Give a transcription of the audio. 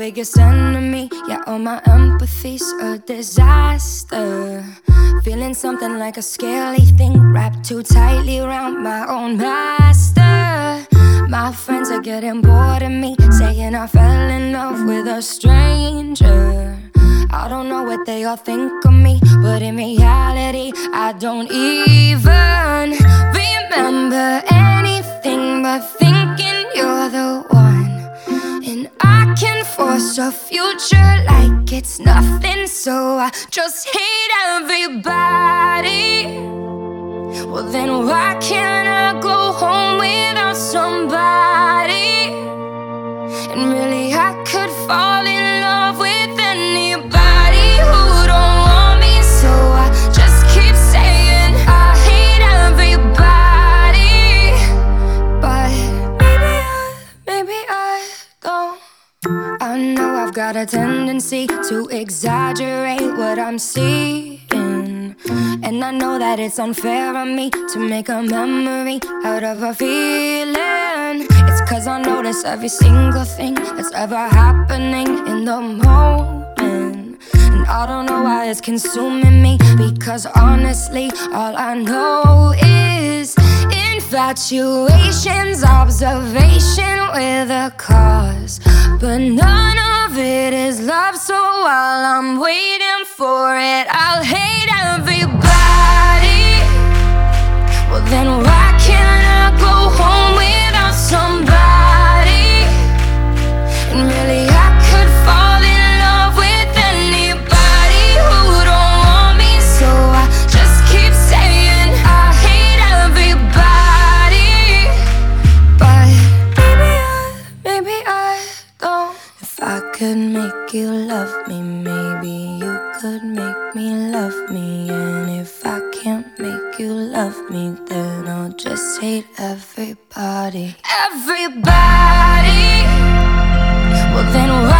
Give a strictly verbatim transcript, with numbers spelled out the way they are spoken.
biggest enemy. Yeah, all my empathy's a disaster. Feeling something like a scaly thing wrapped too tightly around my own master. My friends are getting bored of me, saying I fell in love with a stranger. I don't know what they all think of me, but in reality, I don't even remember anything but thinking you're the one. And I can force a future like it's nothing, so I just hate everybody. Well, then why can't I go home without somebody? And really, I could fall in love with anybody who don't want me, so I just keep saying I hate everybody. But maybe I, maybe I don't. I know I've got a tendency to exaggerate what I'm seeing, and I know that it's unfair of me to make a memory out of a feeling. It's cause I notice every single thing that's ever happening in the moment, and I don't know why it's consuming me, because honestly, all I know is infatuation's observation with a cause. But none of it is love, so while I'm waiting for it, I'll hate everybody. Well, then why can't I go home without somebody? And really, I could fall in love with anybody who don't want me, so I just keep saying I hate everybody. But maybe I, maybe I don't. If I could make you love me, maybe you could make me love me. And if I can't make you love me, then I'll just hate everybody. Everybody. Well, then why